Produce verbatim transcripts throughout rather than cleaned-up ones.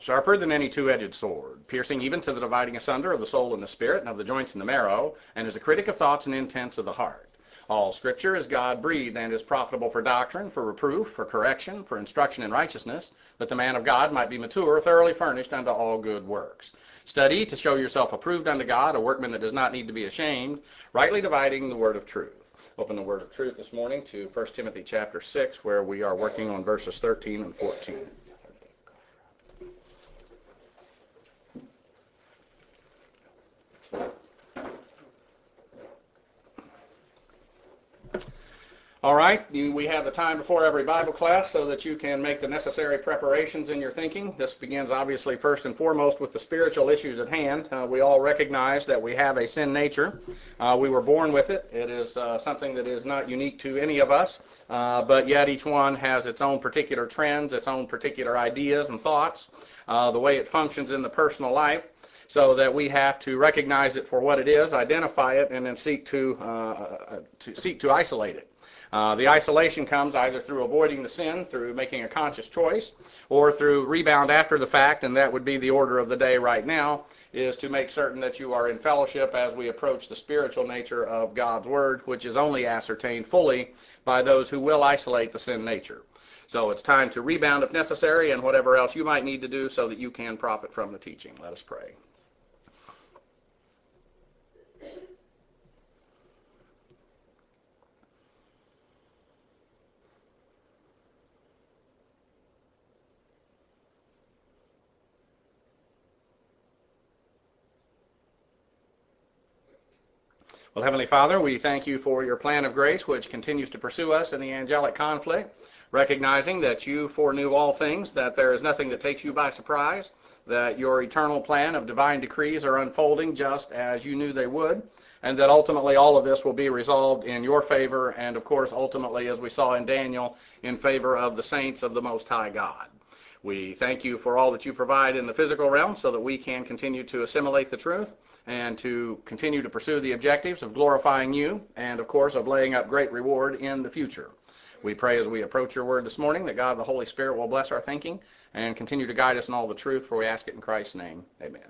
sharper than any two-edged sword, piercing even to the dividing asunder of the soul and the spirit, and of the joints and the marrow, and is a critic of thoughts and intents of the heart. All Scripture is God-breathed and is profitable for doctrine, for reproof, for correction, for instruction in righteousness, that the man of God might be mature, thoroughly furnished unto all good works. Study to show yourself approved unto God, a workman that does not need to be ashamed, rightly dividing the word of truth. Open the word of truth this morning to First Timothy chapter six, where we are working on verses thirteen and fourteen. All right, we have the time before every Bible class so that you can make the necessary preparations in your thinking. This begins obviously first and foremost with the spiritual issues at hand. Uh, we all recognize that we have a sin nature. Uh, we were born with it. It is uh, something that is not unique to any of us, uh, but yet each one has its own particular trends, its own particular ideas and thoughts, uh, the way it functions in the personal life. So that we have to recognize it for what it is, identify it, and then seek to, uh, to seek to isolate it. Uh, the isolation comes either through avoiding the sin, through making a conscious choice, or through rebound after the fact, and that would be the order of the day right now, is to make certain that you are in fellowship as we approach the spiritual nature of God's Word, which is only ascertained fully by those who will isolate the sin nature. So it's time to rebound if necessary, and whatever else you might need to do so that you can profit from the teaching. Let us pray. Well, Heavenly Father, we thank you for your plan of grace, which continues to pursue us in the angelic conflict, recognizing that you foreknew all things, that there is nothing that takes you by surprise, that your eternal plan of divine decrees are unfolding just as you knew they would, and that ultimately all of this will be resolved in your favor, and of course, ultimately, as we saw in Daniel, in favor of the saints of the Most High God. We thank you for all that you provide in the physical realm so that we can continue to assimilate the truth and to continue to pursue the objectives of glorifying you and, of course, of laying up great reward in the future. We pray as we approach your word this morning that God the Holy Spirit will bless our thinking and continue to guide us in all the truth, for we ask it in Christ's name. Amen.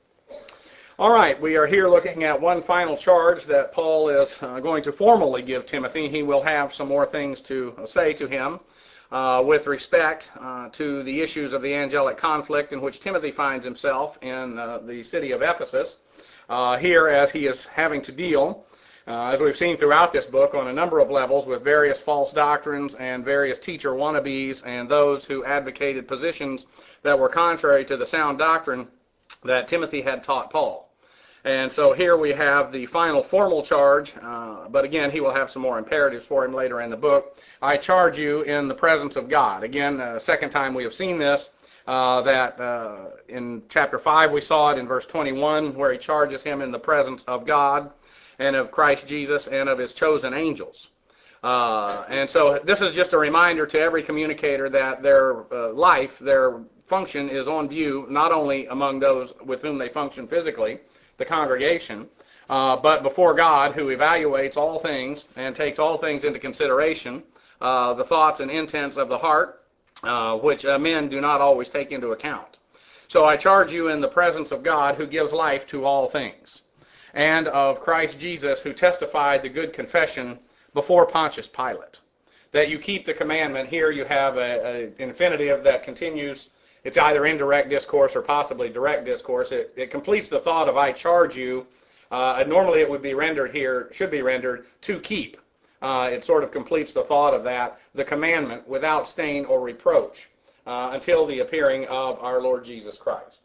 All right, we are here looking at one final charge that Paul is uh, going to formally give Timothy. He will have some more things to say to him Uh, with respect uh, to the issues of the angelic conflict in which Timothy finds himself in uh, the city of Ephesus. Uh, here, as he is having to deal, uh, as we've seen throughout this book, on a number of levels with various false doctrines and various teacher wannabes and those who advocated positions that were contrary to the sound doctrine that Timothy had taught Paul. And so here we have the final formal charge, uh, but again, he will have some more imperatives for him later in the book. I charge you in the presence of God. Again, uh, second time we have seen this, uh, that uh, in chapter five we saw it in verse twenty-one, where he charges him in the presence of God and of Christ Jesus and of his chosen angels. Uh, and so this is just a reminder to every communicator that their uh, life, their function is on view, not only among those with whom they function physically, the congregation, uh, but before God, who evaluates all things and takes all things into consideration, uh, the thoughts and intents of the heart, uh, which uh, men do not always take into account. So I charge you in the presence of God, who gives life to all things, and of Christ Jesus, who testified the good confession before Pontius Pilate, that you keep the commandment. Here you have an infinitive that continues. It's either indirect discourse or possibly direct discourse. It, it completes the thought of I charge you. Uh, normally it would be rendered here, should be rendered, to keep. Uh, it sort of completes the thought of that, the commandment without stain or reproach, uh, until the appearing of our Lord Jesus Christ.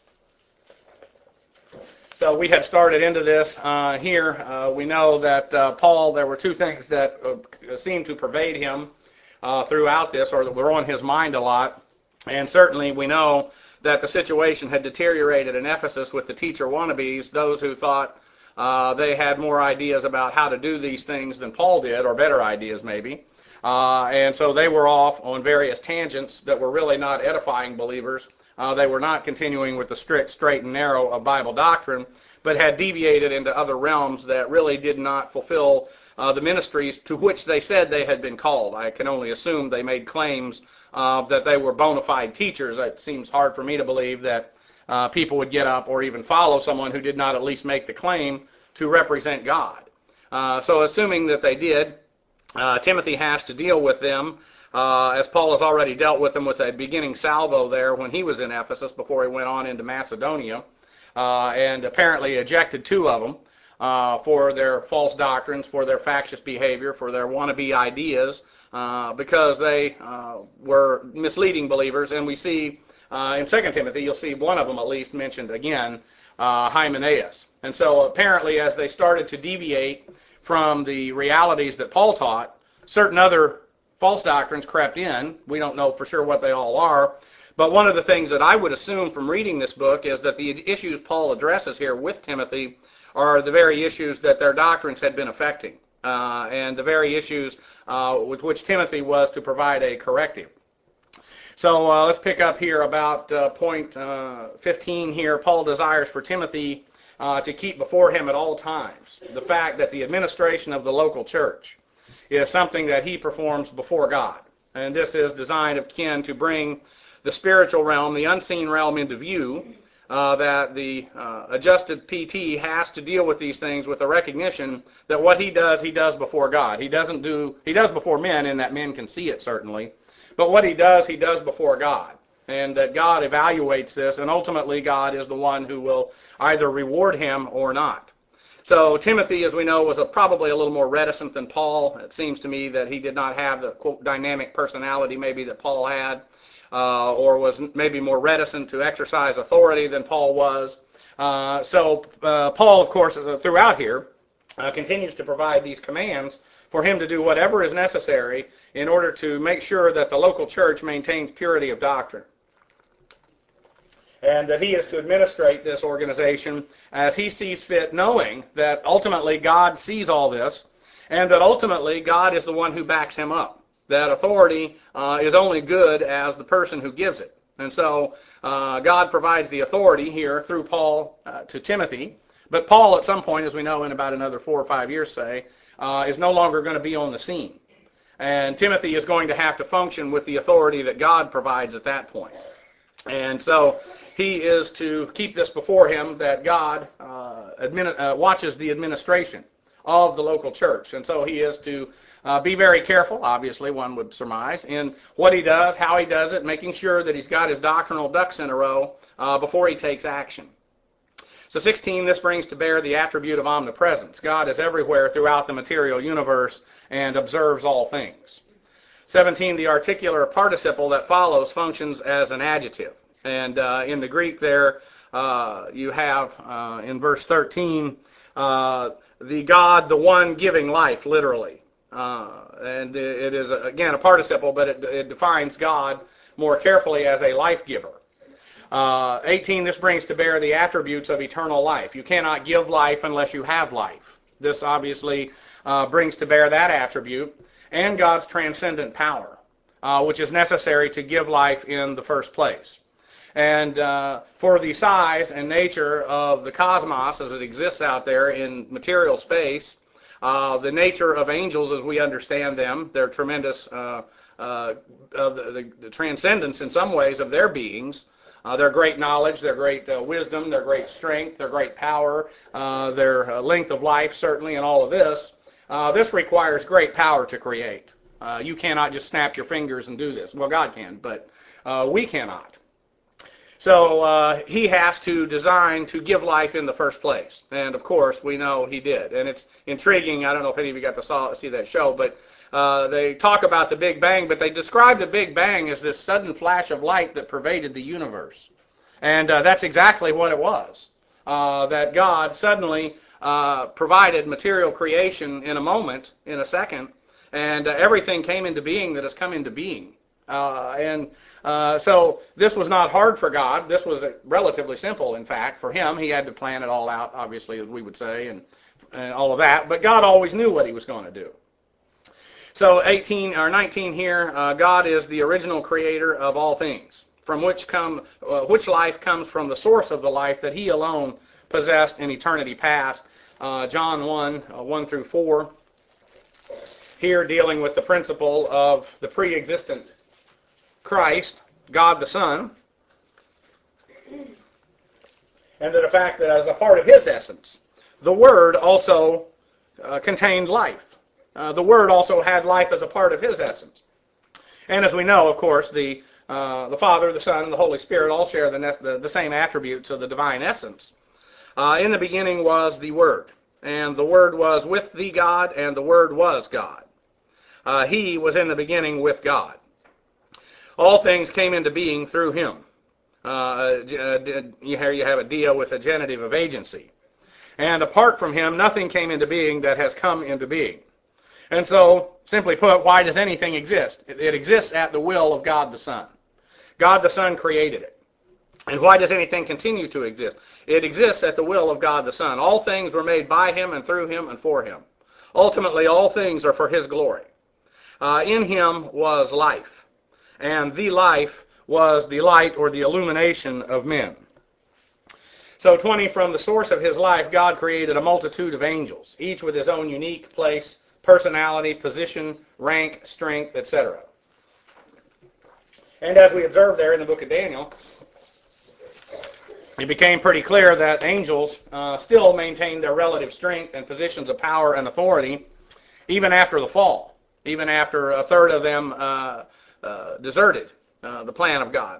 So we had started into this uh, here. Uh, we know that uh, Paul, there were two things that uh, seemed to pervade him uh, throughout this, or that were on his mind a lot. And certainly we know that the situation had deteriorated in Ephesus with the teacher wannabes, those who thought uh, they had more ideas about how to do these things than Paul did, or better ideas maybe. Uh, and so they were off on various tangents that were really not edifying believers. Uh, they were not continuing with the strict, straight, and narrow of Bible doctrine, but had deviated into other realms that really did not fulfill uh, the ministries to which they said they had been called. I can only assume they made claims uh, that they were bona fide teachers. It seems hard for me to believe that uh, people would get up or even follow someone who did not at least make the claim to represent God. Uh, so assuming that they did, uh, Timothy has to deal with them, uh, as Paul has already dealt with them with a beginning salvo there when he was in Ephesus before he went on into Macedonia, uh, and apparently ejected two of them uh, for their false doctrines, for their factious behavior, for their wannabe ideas, uh, because they uh, were misleading believers. And we see uh, in Second Timothy, you'll see one of them at least mentioned again, uh, Hymenaeus. And so apparently as they started to deviate from the realities that Paul taught, certain other false doctrines crept in. We don't know for sure what they all are. But one of the things that I would assume from reading this book is that the issues Paul addresses here with Timothy are the very issues that their doctrines had been affecting, uh, and the very issues uh, with which Timothy was to provide a corrective. So uh, let's pick up here about uh, point uh, fifteen here. Paul desires for Timothy uh, to keep before him at all times the fact that the administration of the local church is something that he performs before God. And this is designed akin to bring the spiritual realm, the unseen realm, into view, uh, that the uh, adjusted P T has to deal with these things with the recognition that what he does, he does before God. He doesn't do, he does before men, in that men can see it certainly, but what he does, he does before God. And that God evaluates this, and ultimately God is the one who will either reward him or not. So Timothy, as we know, was a, probably a little more reticent than Paul. It seems to me that he did not have the, quote, dynamic personality maybe that Paul had, uh, or was maybe more reticent to exercise authority than Paul was. Uh, so uh, Paul, of course, throughout here, uh, continues to provide these commands for him to do whatever is necessary in order to make sure that the local church maintains purity of doctrine, and that he is to administrate this organization as he sees fit, knowing that ultimately God sees all this, and that ultimately God is the one who backs him up. That authority uh, is only good as the person who gives it. And so uh, God provides the authority here through Paul uh, to Timothy, but Paul at some point, as we know in about another four or five years, say, uh, is no longer going to be on the scene. And Timothy is going to have to function with the authority that God provides at that point. And so he is to keep this before him, that God uh, admin, uh, watches the administration of the local church. And so he is to uh, be very careful, obviously, one would surmise, in what he does, how he does it, making sure that he's got his doctrinal ducks in a row uh, before he takes action. So sixteen, this brings to bear the attribute of omnipresence. God is everywhere throughout the material universe and observes all things. seventeen, the articular participle that follows functions as an adjective. And uh, in the Greek there, uh, you have, uh, in verse thirteen, uh, the God, the one giving life, literally. Uh, and it is, again, a participle, but it, it defines God more carefully as a life giver. Uh, eighteen, this brings to bear the attributes of eternal life. You cannot give life unless you have life. This obviously uh, brings to bear that attribute, and God's transcendent power, uh, which is necessary to give life in the first place. And uh, for the size and nature of the cosmos as it exists out there in material space, uh, the nature of angels as we understand them, their tremendous uh, uh, of the, the, the transcendence in some ways of their beings, uh, their great knowledge, their great uh, wisdom, their great strength, their great power, uh, their uh, length of life certainly, and all of this, uh, this requires great power to create. Uh, you cannot just snap your fingers and do this. Well, God can, but uh, we cannot. So uh, he has to design to give life in the first place. And, of course, we know he did. And it's intriguing. I don't know if any of you got to saw, see that show, but uh, they talk about the Big Bang, but they describe the Big Bang as this sudden flash of light that pervaded the universe. And uh, that's exactly what it was, uh, that God suddenly uh, provided material creation in a moment, in a second, and uh, everything came into being that has come into being. Uh, and uh, so this was not hard for God. This was relatively simple, in fact, for him. He had to plan it all out, obviously, as we would say, and, and all of that. But God always knew what he was going to do. So eighteen or nineteen here, uh, God is the original creator of all things, from which come uh, which life comes from the source of the life that he alone possessed in eternity past. Uh, John one, uh, one through four. here dealing with the principle of the pre-existent Christ, God the Son, and that the fact that as a part of his essence, the Word also uh, contained life. Uh, the Word also had life as a part of his essence. And as we know, of course, the uh, the Father, the Son, and the Holy Spirit all share the, the, the same attributes of the divine essence. Uh, in the beginning was the Word, and the Word was with the God, and the Word was God. Uh, he was in the beginning with God. All things came into being through him. Uh, here you have a deal with a genitive of agency. And apart from him, nothing came into being that has come into being. And so, simply put, why does anything exist? It, it exists at the will of God the Son. God the Son created it. And why does anything continue to exist? It exists at the will of God the Son. All things were made by him and through him and for him. Ultimately, all things are for his glory. Uh, in him was life, and the life was the light or the illumination of men. So twenty, from the source of his life, God created a multitude of angels, each with his own unique place, personality, position, rank, strength, et cetera. And as we observe there in the book of Daniel, it became pretty clear that angels uh, still maintained their relative strength and positions of power and authority even after the fall, even after a third of them uh, uh, deserted uh, the plan of God.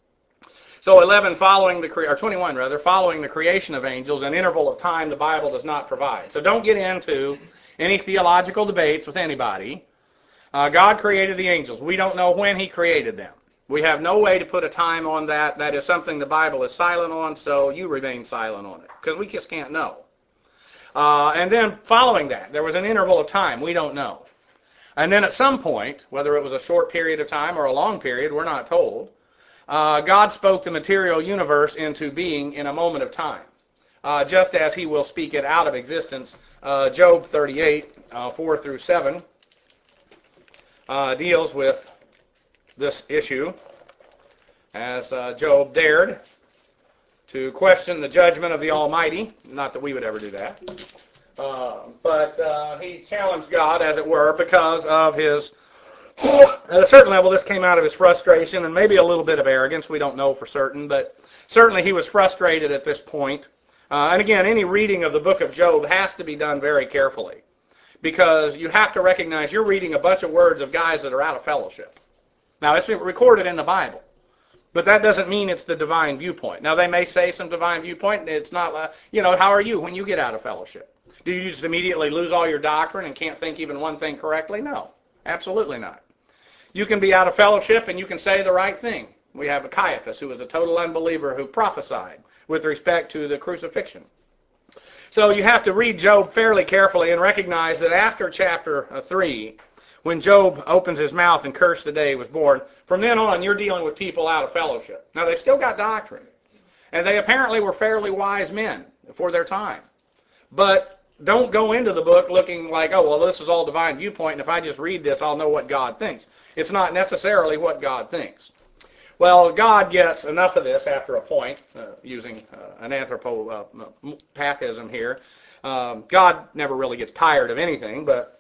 So eleven, following the cre- or twenty-one rather, following the creation of angels, an interval of time the Bible does not provide. So don't get into any theological debates with anybody. Uh, God created the angels. We don't know when he created them. We have no way to put a time on that. That is something the Bible is silent on, so you remain silent on it, because we just can't know. Uh, and then following that, there was an interval of time. We don't know. And then at some point, whether it was a short period of time or a long period, we're not told, uh, God spoke the material universe into being in a moment of time, uh, just as he will speak it out of existence. Uh, Job thirty-eight, uh, four through seven, uh, deals with this issue, as uh, Job dared to question the judgment of the Almighty. Not that we would ever do that. Uh, but uh, he challenged God, as it were, because of his, at a certain level, this came out of his frustration and maybe a little bit of arrogance. We don't know for certain, but certainly he was frustrated at this point. Uh, and again, any reading of the book of Job has to be done very carefully, because you have to recognize you're reading a bunch of words of guys that are out of fellowship. Now, it's recorded in the Bible, but that doesn't mean it's the divine viewpoint. Now, they may say some divine viewpoint, and it's not, uh, you know, how are you when you get out of fellowship? Do you just immediately lose all your doctrine and can't think even one thing correctly? No, absolutely not. You can be out of fellowship and you can say the right thing. We have a Caiaphas, who was a total unbeliever, who prophesied with respect to the crucifixion. So you have to read Job fairly carefully and recognize that after chapter three, when Job opens his mouth and cursed the day he was born, from then on you're dealing with people out of fellowship. Now, they've still got doctrine, and they apparently were fairly wise men for their time. But don't go into the book looking like, oh, well, this is all divine viewpoint, and if I just read this, I'll know what God thinks. It's not necessarily what God thinks. Well, God gets enough of this after a point, uh, using uh, an anthropopathism here. Um, God never really gets tired of anything, but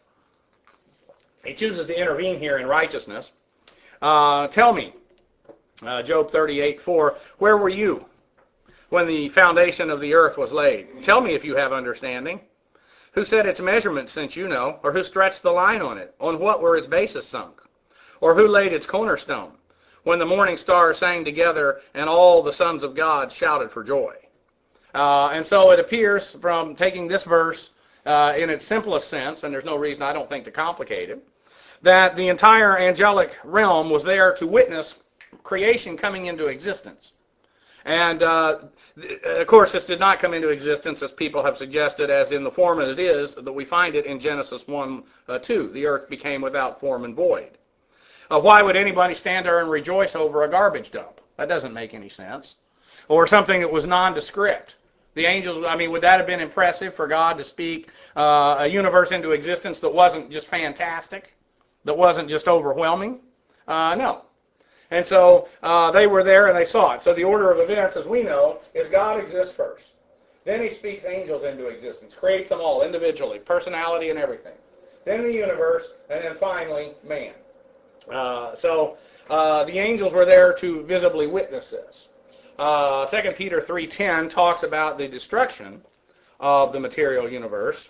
he chooses to intervene here in righteousness. Uh, tell me, uh, Job thirty-eight four, where were you when the foundation of the earth was laid? Tell me if you have understanding. Who set its measurements, since you know? Or who stretched the line on it? On what were its bases sunk? Or who laid its cornerstone? When the morning stars sang together and all the sons of God shouted for joy. Uh, and so it appears from taking this verse uh, in its simplest sense, and there's no reason I don't think to complicate it, that the entire angelic realm was there to witness creation coming into existence. And, uh, of course, this did not come into existence, as people have suggested, as in the form as it is, that we find it in Genesis one, uh, two. The earth became without form and void. Uh, why would anybody stand there and rejoice over a garbage dump? That doesn't make any sense. Or something that was nondescript. The angels, I mean, would that have been impressive for God to speak uh, a universe into existence that wasn't just fantastic? That wasn't just overwhelming? Uh, no. And so uh, they were there and they saw it. So the order of events, as we know, is God exists first. Then he speaks angels into existence, creates them all individually, personality and everything. then the universe, and then finally man. Uh, so uh, the angels were there to visibly witness this. Uh, Second Peter three ten talks about the destruction of the material universe.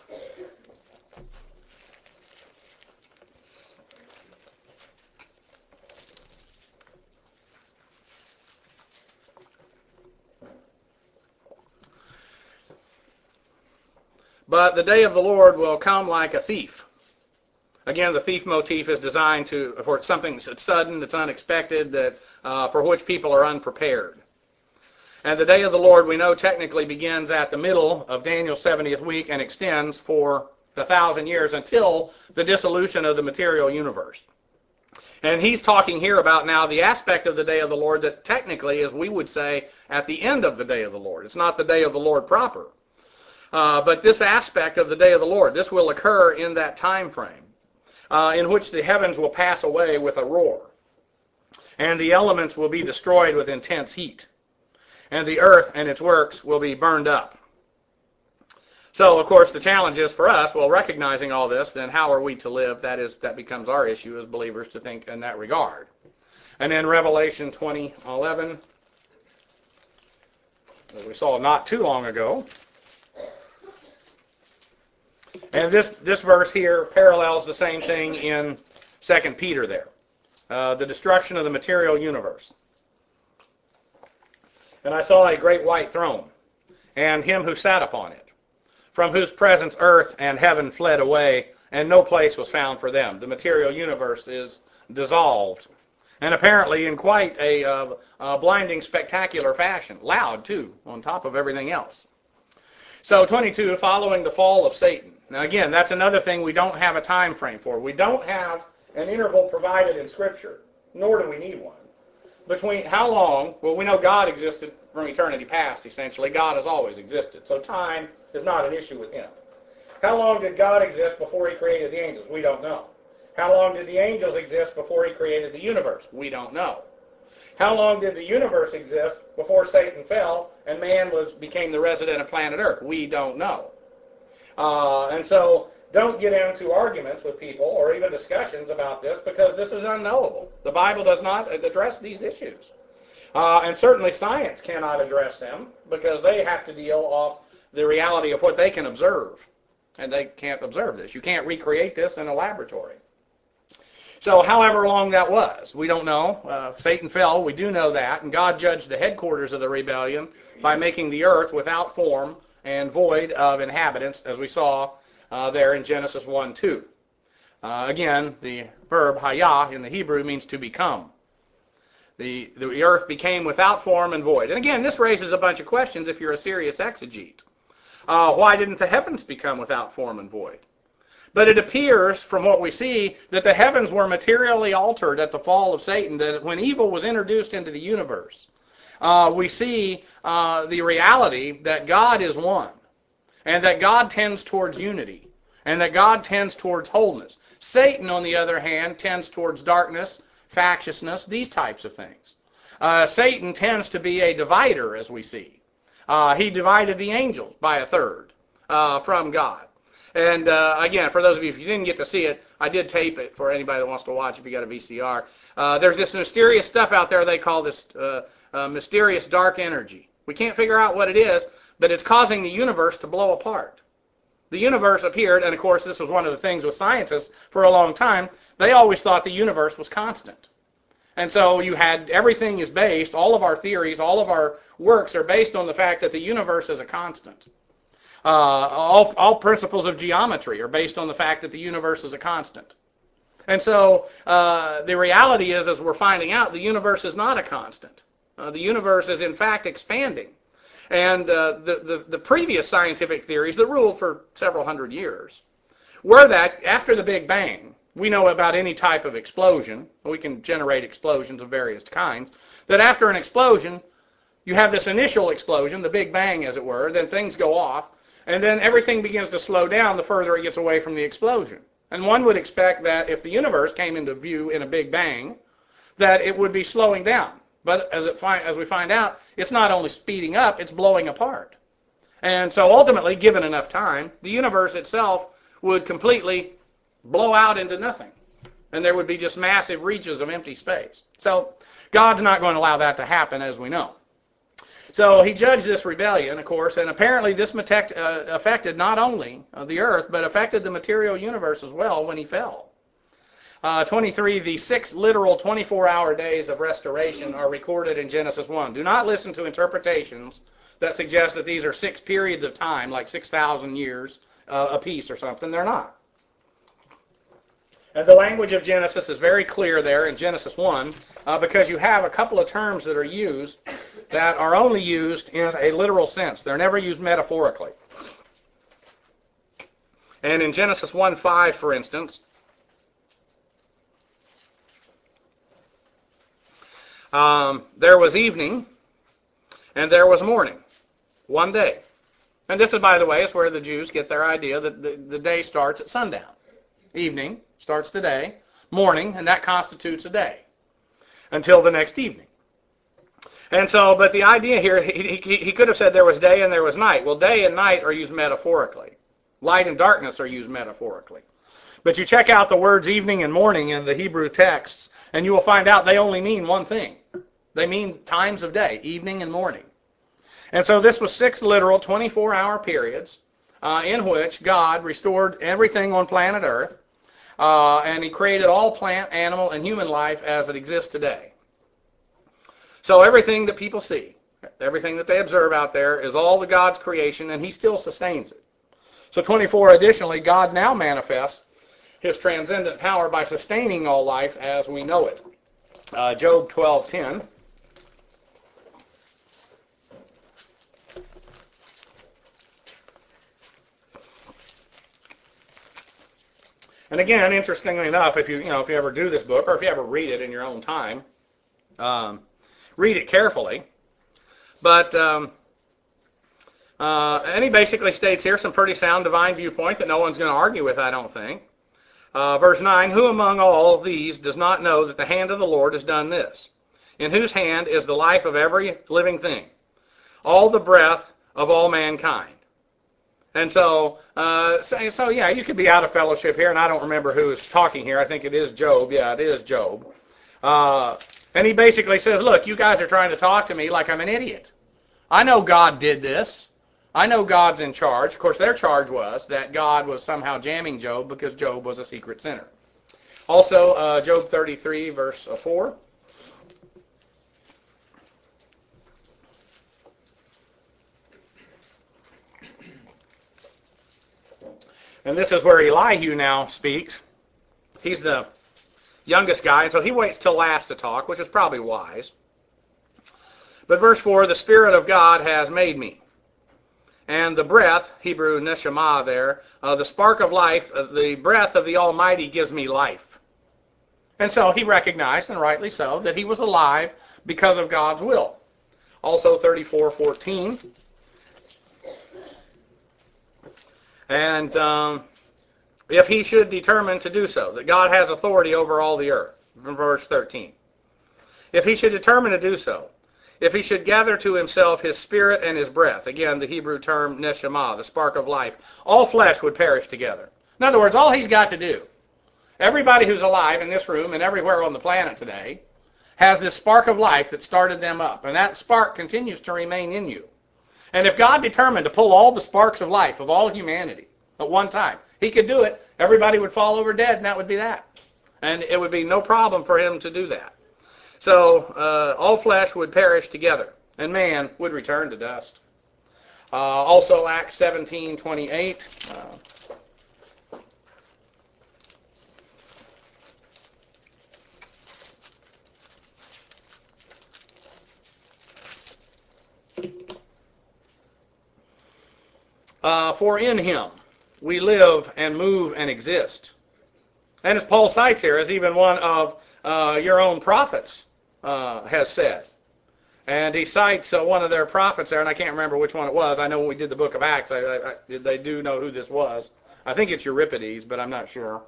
But the day of the Lord will come like a thief. Again, the thief motif is designed to for something that's sudden, that's unexpected, that uh, for which people are unprepared. And the day of the Lord, we know, technically begins at the middle of Daniel's seventieth week and extends for the thousand years until the dissolution of the material universe. And he's talking here about now the aspect of the day of the Lord that technically is, we would say, at the end of the day of the Lord. It's not the day of the Lord proper. Uh, but this aspect of the day of the Lord, this will occur in that time frame, uh, in which the heavens will pass away with a roar, and the elements will be destroyed with intense heat, and the earth and its works will be burned up. So, of course, the challenge is for us, well, recognizing all this, then how are we to live? That is, that becomes our issue as believers to think in that regard. And then Revelation twenty eleven, as we saw not too long ago. And this, this verse here parallels the same thing in Second Peter there. Uh, the destruction of the material universe. And I saw a great white throne, and him who sat upon it, from whose presence earth and heaven fled away, and no place was found for them. The material universe is dissolved, and apparently in quite a, uh, a blinding, spectacular fashion. Loud, too, on top of everything else. So twenty-two, following the fall of Satan. Now again, that's another thing we don't have a time frame for. We don't have an interval provided in Scripture, nor do we need one. Between how long, well, we know God existed from eternity past, essentially. God has always existed. So time is not an issue with him. How long did God exist before he created the angels? We don't know. How long did the angels exist before he created the universe? We don't know. How long did the universe exist before Satan fell and man was became the resident of planet Earth? We don't know. Uh, and so don't get into arguments with people or even discussions about this, because this is unknowable. The Bible does not address these issues. Uh, and certainly science cannot address them, because they have to deal off the reality of what they can observe. And they can't observe this. You can't recreate this in a laboratory. So however long that was, we don't know. Uh, Satan fell, we do know that, and God judged the headquarters of the rebellion by making the earth without form and void of inhabitants, as we saw uh, there in Genesis one two. Uh, again, the verb hayah in the Hebrew means to become. The, the earth became without form and void. And again, this raises a bunch of questions if you're a serious exegete. Uh, why didn't the heavens become without form and void? But it appears, from what we see, that the heavens were materially altered at the fall of Satan, that when evil was introduced into the universe, uh, we see uh, the reality that God is one, and that God tends towards unity, and that God tends towards wholeness. Satan, on the other hand, tends towards darkness, factiousness, these types of things. Uh, Satan tends to be a divider, as we see. Uh, he divided the angels by a third uh, from God. And uh, again, for those of you, if you didn't get to see it, I did tape it for anybody that wants to watch if you got a V C R. Uh, there's this mysterious stuff out there they call this uh, uh, mysterious dark energy. We can't figure out what it is, but it's causing the universe to blow apart. The universe appeared, and of course this was one of the things with scientists for a long time. They always thought the universe was constant. And so you had, everything is based, all of our theories, all of our works are based on the fact that the universe is a constant. Uh, all, all principles of geometry are based on the fact that the universe is a constant. And so uh, the reality is, as we're finding out, the universe is not a constant. Uh, the universe is in fact expanding. And uh, the, the, the previous scientific theories that ruled for several hundred years were that after the Big Bang, we know about any type of explosion, we can generate explosions of various kinds, that after an explosion, you have this initial explosion, the Big Bang as it were, then things go off, and then everything begins to slow down the further it gets away from the explosion. And one would expect that if the universe came into view in a Big Bang, that it would be slowing down. But as, it fi- as we find out, it's not only speeding up, it's blowing apart. And so ultimately, given enough time, the universe itself would completely blow out into nothing. And there would be just massive reaches of empty space. So God's not going to allow that to happen, as we know. So he judged this rebellion, of course, and apparently this uh, affected not only the earth, but affected the material universe as well when he fell. Uh, twenty-three, the six literal twenty-four hour days of restoration are recorded in Genesis one. Do not listen to interpretations that suggest that these are six periods of time, like six thousand years uh, apiece or something. They're not. And the language of Genesis is very clear there in Genesis one, uh, because you have a couple of terms that are used that are only used in a literal sense. They're never used metaphorically. And in Genesis one five, for instance, um, there was evening and there was morning, one day. And this is, by the way, is where the Jews get their idea that the, the day starts at sundown. Evening starts the day, morning, and that constitutes a day until the next evening. And so, but the idea here, he, he, he could have said there was day and there was night. Well, day and night are used metaphorically. Light and darkness are used metaphorically. But you check out the words evening and morning in the Hebrew texts, and you will find out they only mean one thing. They mean times of day, evening and morning. And so this was six literal twenty-four hour periods uh, in which God restored everything on planet Earth, uh, and he created all plant, animal, and human life as it exists today. So everything that people see, everything that they observe out there is all the God's creation, and he still sustains it. So twenty-four, additionally, God now manifests his transcendent power by sustaining all life as we know it. Uh, Job twelve ten. And again, interestingly enough, if you you know if you ever do this book, or if you ever read it in your own time, um, read it carefully. But um, uh, and he basically states here some pretty sound divine viewpoint that no one's going to argue with, I don't think. Uh, verse nine: Who among all these does not know that the hand of the Lord has done this? In whose hand is the life of every living thing, all the breath of all mankind? And so, uh, so, so, yeah, you could be out of fellowship here, and I don't remember who is talking here. I think it is Job. Yeah, it is Job. Uh, and he basically says, look, you guys are trying to talk to me like I'm an idiot. I know God did this. I know God's in charge. Of course, their charge was that God was somehow jamming Job because Job was a secret sinner. Also, uh, Job thirty-three, verse four. And this is where Elihu now speaks. He's the youngest guy, and so he waits till last to talk, which is probably wise. But verse four, the Spirit of God has made me. And the breath, Hebrew neshama there, uh, the spark of life, uh, the breath of the Almighty gives me life. And so he recognized, and rightly so, that he was alive because of God's will. Also thirty-four fourteen. And um, if he should determine to do so, that God has authority over all the earth, from verse thirteen. If he should determine to do so, if he should gather to himself his spirit and his breath, again the Hebrew term neshama, the spark of life, all flesh would perish together. In other words, all he's got to do, everybody who's alive in this room and everywhere on the planet today, has this spark of life that started them up, and that spark continues to remain in you. And if God determined to pull all the sparks of life of all humanity at one time, he could do it. Everybody would fall over dead, and that would be that. And it would be no problem for him to do that. So uh, all flesh would perish together, and man would return to dust. Uh, also Acts seventeen twenty-eight. Uh, Uh, for in him we live and move and exist. And as Paul cites here, as even one of uh, your own prophets uh, has said. And he cites uh, one of their prophets there, and I can't remember which one it was. I know when we did the book of Acts, I, I, I, they do know who this was. I think it's Euripides, but I'm not sure.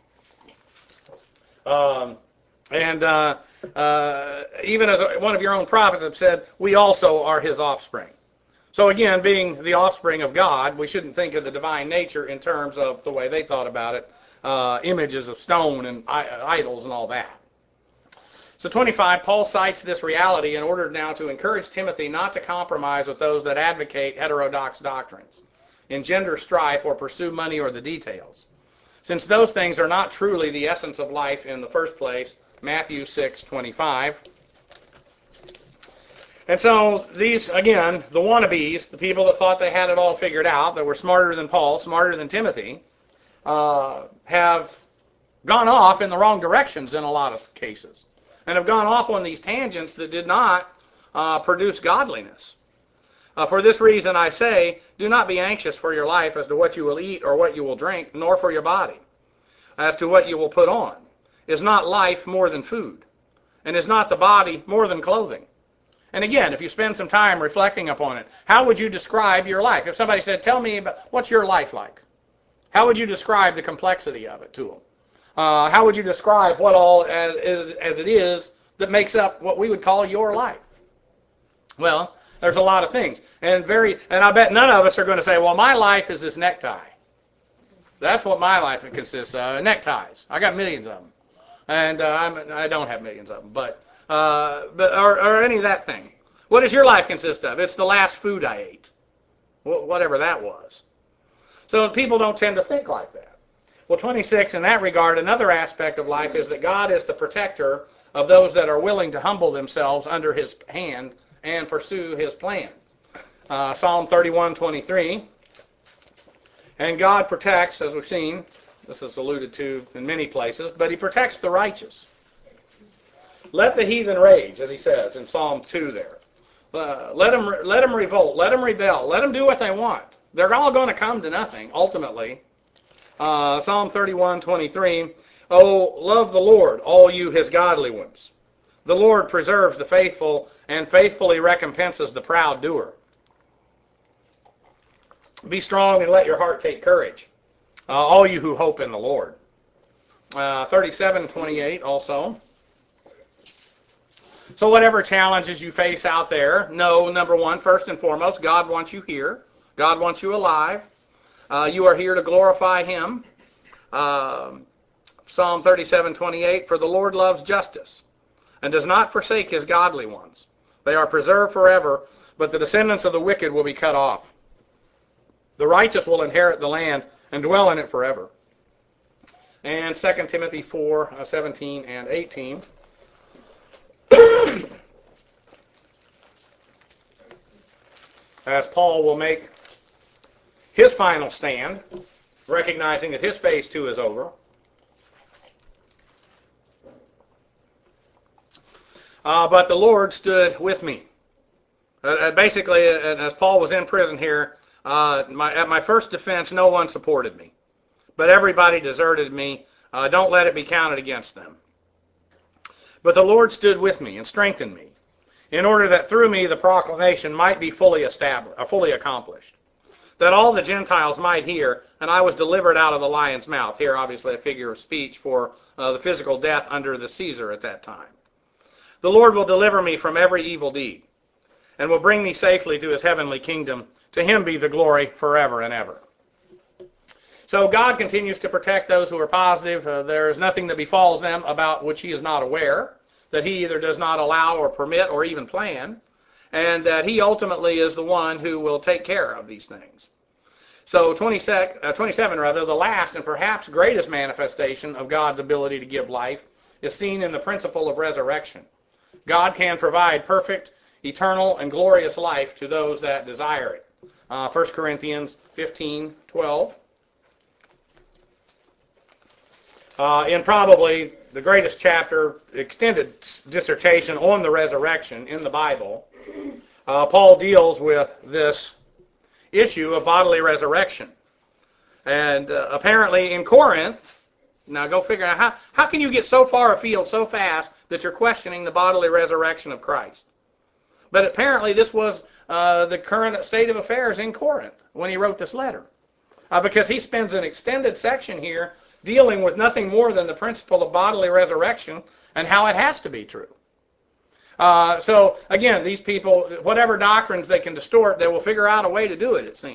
Um, and uh, uh, even as one of your own prophets have said, we also are his offspring. So again, being the offspring of God, we shouldn't think of the divine nature in terms of the way they thought about it, uh, images of stone and idols and all that. So twenty-five, Paul cites this reality in order now to encourage Timothy not to compromise with those that advocate heterodox doctrines, engender strife, or pursue money or the details, since those things are not truly the essence of life in the first place. Matthew six twenty-five. And so these, again, the wannabes, the people that thought they had it all figured out, that were smarter than Paul, smarter than Timothy, uh, have gone off in the wrong directions in a lot of cases, and have gone off on these tangents that did not uh, produce godliness. Uh, for this reason I say, do not be anxious for your life as to what you will eat or what you will drink, nor for your body as to what you will put on. Is not life more than food? And is not the body more than clothing? And again, if you spend some time reflecting upon it, how would you describe your life? If somebody said, tell me about what's your life like? How would you describe the complexity of it to them? Uh, how would you describe what all as, as, as it is that makes up what we would call your life? Well, there's a lot of things. And very, and I bet none of us are going to say, well, my life is this necktie. That's what my life consists of, neckties. I got millions of them. And uh, I'm, I don't have millions of them, but, uh, but or, or any of that thing. What does your life consist of? It's the last food I ate, whatever that was. So people don't tend to think like that. Well, twenty-six, in that regard, another aspect of life is that God is the protector of those that are willing to humble themselves under his hand and pursue his plan. Uh, Psalm thirty-one twenty-three. And God protects, as we've seen, this is alluded to in many places, but he protects the righteous. Let the heathen rage, as he says in Psalm two there. Uh, let them let them revolt, let them rebel, let them do what they want. They're all going to come to nothing, ultimately. Uh, Psalm thirty-one twenty-three, oh, love the Lord, all you his godly ones. The Lord preserves the faithful and faithfully recompenses the proud doer. Be strong and let your heart take courage, uh, all you who hope in the Lord. Uh, thirty-seven twenty-eight also. So whatever challenges you face out there, know, number one, first and foremost, God wants you here. God wants you alive. Uh, you are here to glorify him. Uh, Psalm thirty-seven twenty-eight, for the Lord loves justice and does not forsake his godly ones. They are preserved forever, but the descendants of the wicked will be cut off. The righteous will inherit the land and dwell in it forever. And Second Timothy four seventeen and eighteen. As Paul will make his final stand, recognizing that his phase two is over. Uh, but the Lord stood with me. Uh, basically, uh, as Paul was in prison here, uh, my, at my first defense, no one supported me. But everybody deserted me. Uh, don't let it be counted against them. But the Lord stood with me and strengthened me, in order that through me the proclamation might be fully established, or fully accomplished, that all the Gentiles might hear, and I was delivered out of the lion's mouth. Here, obviously, a figure of speech for uh, the physical death under the Caesar at that time. The Lord will deliver me from every evil deed, and will bring me safely to his heavenly kingdom. To him be the glory forever and ever. So God continues to protect those who are positive. Uh, there is nothing that befalls them about which he is not aware, that he either does not allow or permit or even plan, and that he ultimately is the one who will take care of these things. So twenty-seven, rather, the last and perhaps greatest manifestation of God's ability to give life is seen in the principle of resurrection. God can provide perfect, eternal, and glorious life to those that desire it. Uh, First Corinthians fifteen twelve. Uh, in probably the greatest chapter, extended dissertation on the resurrection in the Bible, uh, Paul deals with this issue of bodily resurrection. And uh, apparently in Corinth, now go figure out, how, how can you get so far afield so fast that you're questioning the bodily resurrection of Christ? But apparently this was uh, the current state of affairs in Corinth when he wrote this letter. Uh, because he spends an extended section here dealing with nothing more than the principle of bodily resurrection and how it has to be true. Uh, so, again, these people, whatever doctrines they can distort, they will figure out a way to do it, it seems.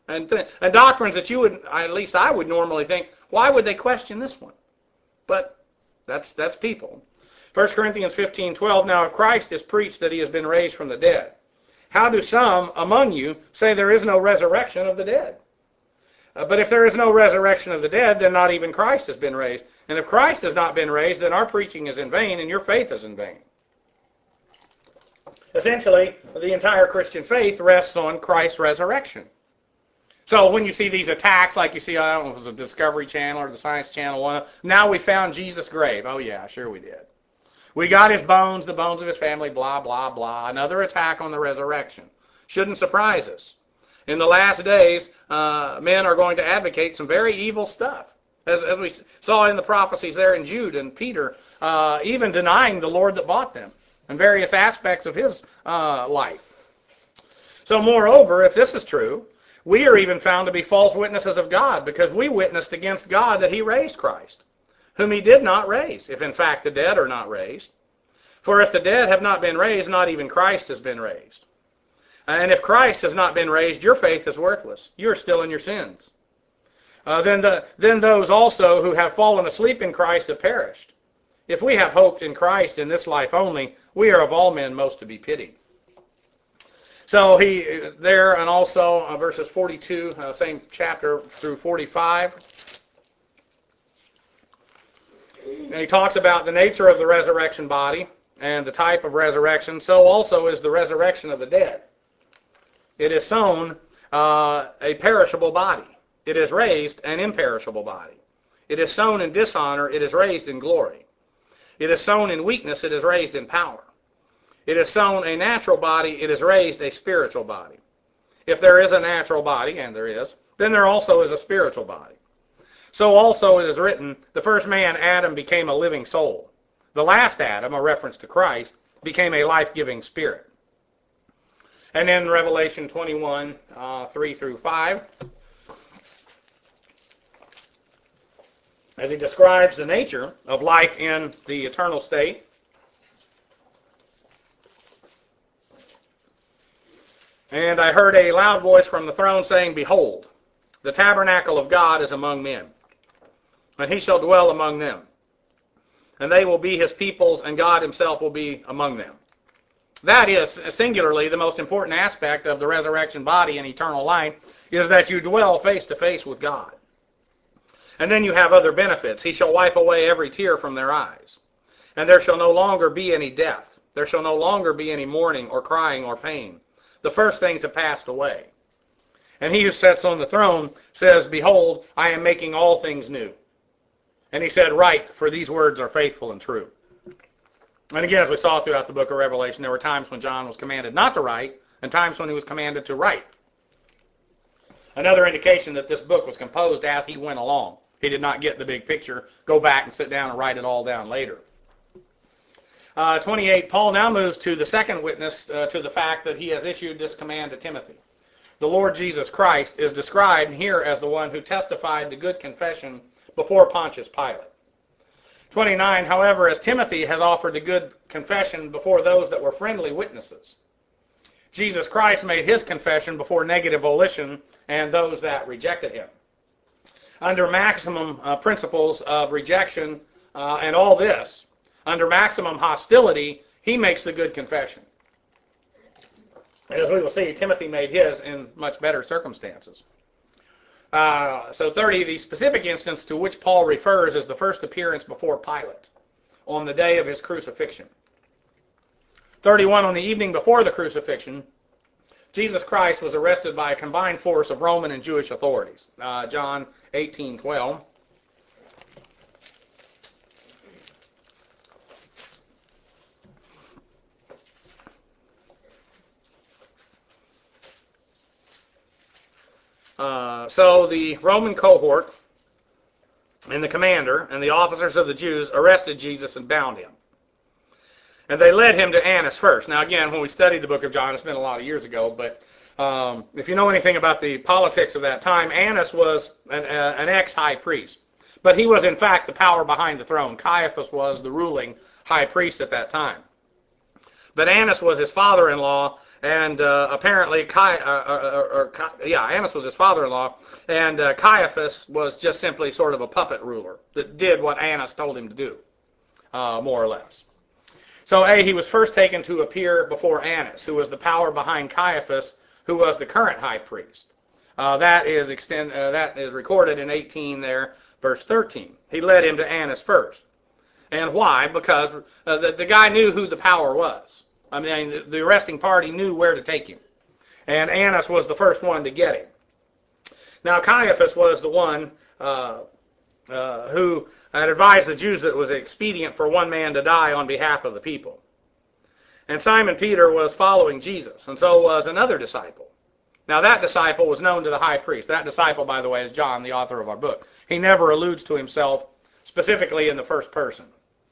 And, th- and doctrines that you would, at least I would normally think, why would they question this one? But that's that's people. First Corinthians fifteen twelve, now if Christ is preached that he has been raised from the dead, how do some among you say there is no resurrection of the dead? Uh, but if there is no resurrection of the dead, then not even Christ has been raised. And if Christ has not been raised, then our preaching is in vain and your faith is in vain. Essentially, the entire Christian faith rests on Christ's resurrection. So when you see these attacks, like you see, I don't know if it was a Discovery Channel or the Science Channel one, now we found Jesus' grave. Oh yeah, sure we did. We got his bones, the bones of his family, blah, blah, blah. Another attack on the resurrection. Shouldn't surprise us. In the last days, uh, men are going to advocate some very evil stuff. As, as we saw in the prophecies there in Jude and Peter, uh, even denying the Lord that bought them and various aspects of his uh, life. So moreover, if this is true, we are even found to be false witnesses of God, because we witnessed against God that he raised Christ, whom he did not raise, if in fact the dead are not raised. For if the dead have not been raised, not even Christ has been raised. And if Christ has not been raised, your faith is worthless. You are still in your sins. Uh, then, the, then those also who have fallen asleep in Christ have perished. If we have hoped in Christ in this life only, we are of all men most to be pitied. So he there, and also uh, verses forty-two, uh, same chapter through forty-five. And he talks about the nature of the resurrection body and the type of resurrection. So also is the resurrection of the dead. It is sown uh, a perishable body. It is raised an imperishable body. It is sown in dishonor. It is raised in glory. It is sown in weakness. It is raised in power. It is sown a natural body, it is raised a spiritual body. If there is a natural body, and there is, then there also is a spiritual body. So also it is written, the first man, Adam, became a living soul. The last Adam, a reference to Christ, became a life-giving spirit. And then Revelation twenty-one, uh, three through five, as he describes the nature of life in the eternal state. And I heard a loud voice from the throne saying, behold, the tabernacle of God is among men, and he shall dwell among them. And they will be his peoples, and God himself will be among them. That is, singularly, the most important aspect of the resurrection body and eternal life, is that you dwell face to face with God. And then you have other benefits. He shall wipe away every tear from their eyes. And there shall no longer be any death. There shall no longer be any mourning or crying or pain. The first things have passed away. And he who sits on the throne says, behold, I am making all things new. And he said, write, for these words are faithful and true. And again, as we saw throughout the book of Revelation, there were times when John was commanded not to write, and times when he was commanded to write. Another indication that this book was composed as he went along. He did not get the big picture, go back and sit down and write it all down later. Uh, twenty-eight, Paul now moves to the second witness uh, to the fact that he has issued this command to Timothy. The Lord Jesus Christ is described here as the one who testified the good confession before Pontius Pilate. twenty-nine, however, as Timothy has offered the good confession before those that were friendly witnesses, Jesus Christ made his confession before negative volition and those that rejected him. Under maximum uh, principles of rejection uh, and all this, under maximum hostility, he makes the good confession. And as we will see, Timothy made his in much better circumstances. Uh, so thirty, the specific instance to which Paul refers is the first appearance before Pilate on the day of his crucifixion. thirty-one, on the evening before the crucifixion, Jesus Christ was arrested by a combined force of Roman and Jewish authorities. Uh, John eighteen twelve. Uh, so the Roman cohort and the commander and the officers of the Jews arrested Jesus and bound him. And they led him to Annas first. Now again, when we studied the book of John, it's been a lot of years ago, but um, if you know anything about the politics of that time, Annas was an, uh, an ex-high priest. But he was in fact the power behind the throne. Caiaphas was the ruling high priest at that time. But Annas was his father-in-law, and uh, apparently, Cai, uh, or, or, or, yeah, Annas was his father-in-law, and uh, Caiaphas was just simply sort of a puppet ruler that did what Annas told him to do, uh, more or less. So, A, he was first taken to appear before Annas, who was the power behind Caiaphas, who was the current high priest. Uh, that is extend, uh, that is recorded in eighteen there, verse thirteen. He led him to Annas first. And why? Because uh, the, the guy knew who the power was. I mean, the, the arresting party knew where to take him. And Annas was the first one to get him. Now, Caiaphas was the one uh, uh, who had advised the Jews that it was expedient for one man to die on behalf of the people. And Simon Peter was following Jesus, and so was another disciple. Now, that disciple was known to the high priest. That disciple, by the way, is John, the author of our book. He never alludes to himself specifically in the first person.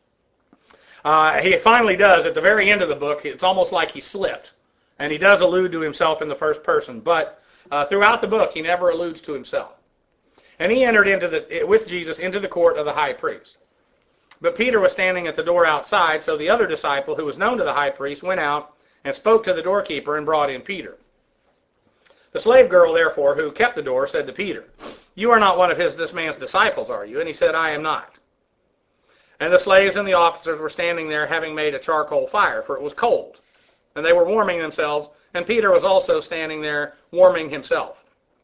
Uh, he finally does at the very end of the book. It's almost like he slipped, and he does allude to himself in the first person. But uh, throughout the book, he never alludes to himself. And he entered into the with Jesus into the court of the high priest. But Peter was standing at the door outside, so the other disciple, who was known to the high priest, went out and spoke to the doorkeeper and brought in Peter. The slave girl, therefore, who kept the door, said to Peter, "You are not one of his this man's disciples, are you?" And he said, "I am not." And the slaves and the officers were standing there, having made a charcoal fire, for it was cold. And they were warming themselves, and Peter was also standing there warming himself.